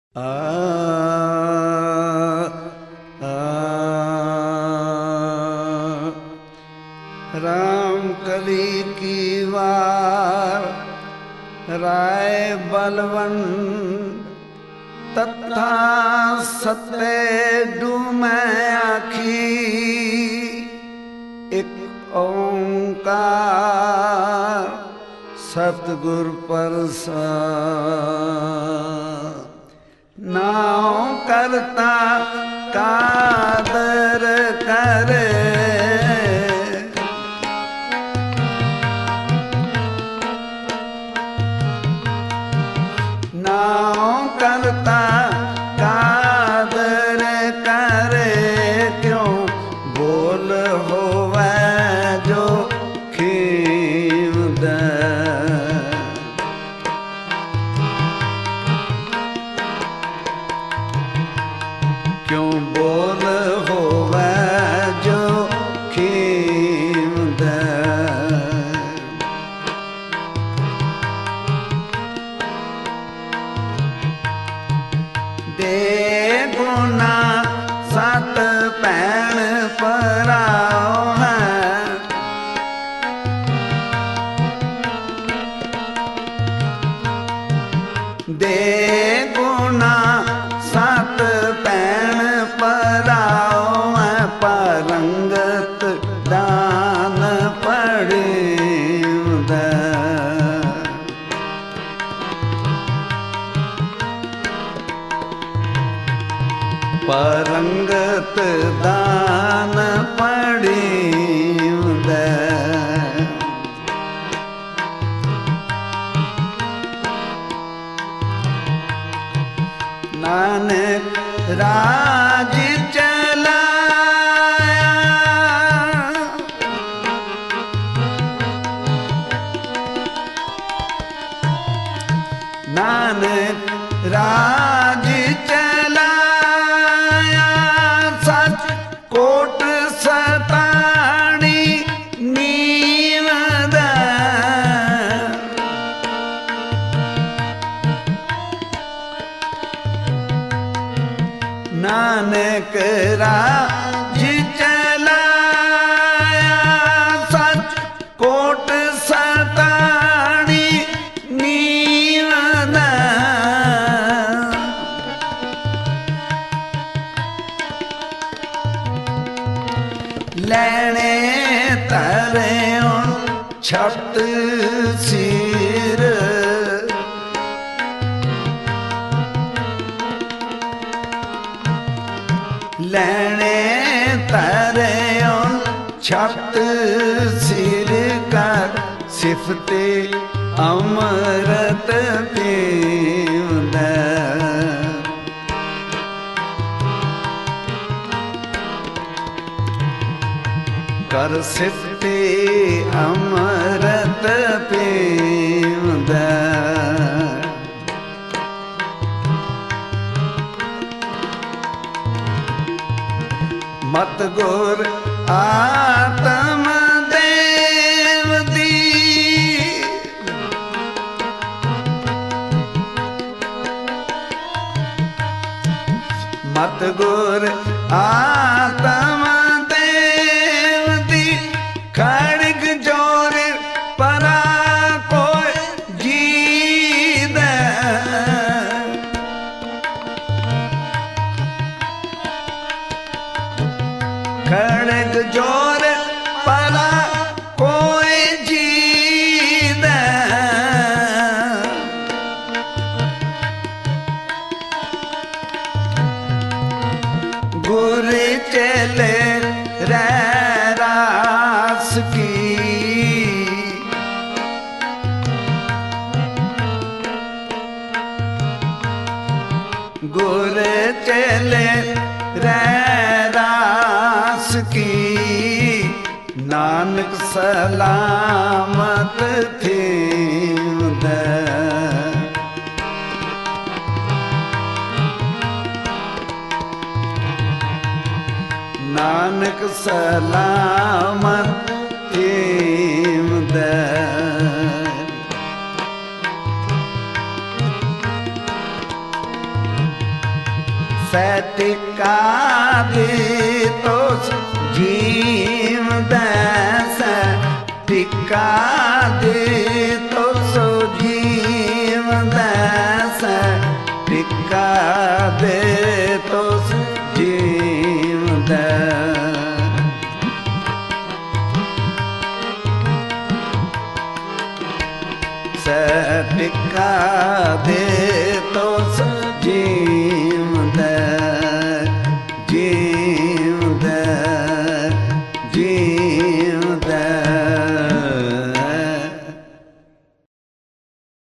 आ, आ, राम कली की वार राय बलवंत तथा सत्य डूमै आखी एक ओंकार सतगुर प्रसाद। नाउ करता कादर करे नाउ करता कादर करे क्यों बोल होवे जो खीम दे। क्यों बोल होवे जो खीम दे। दे गुना सत भैन पराओ है दे गुना सत भैन पराओ है परंगत दान पड़े दे। परंगत दान पड़ी दे। नानक राज चलाया नानक राज चलाया सच कोट सतानी नीम दे। नानक राज चलाया सच कोट सतानी नीम दे। लैने तरे छत सिर लैने तरे छत सिर कर सिफते अमृत पीव दे। कर सिफते अमृत पीव दे। मत गुर आत्म देव दी मत गुर आत्म देव दी खड़ग जोर परा कोई जी दे। खड़ग जोर परा कोई जी दे। गुर चले रे रास की गुर चले रे रास की नानक सलामत थी दे। नानक सलामत थी दे। सटिका दे तो जीवदा सटिका दे तो सो जीवदा सटिका दे तो जीवदा सटिका दे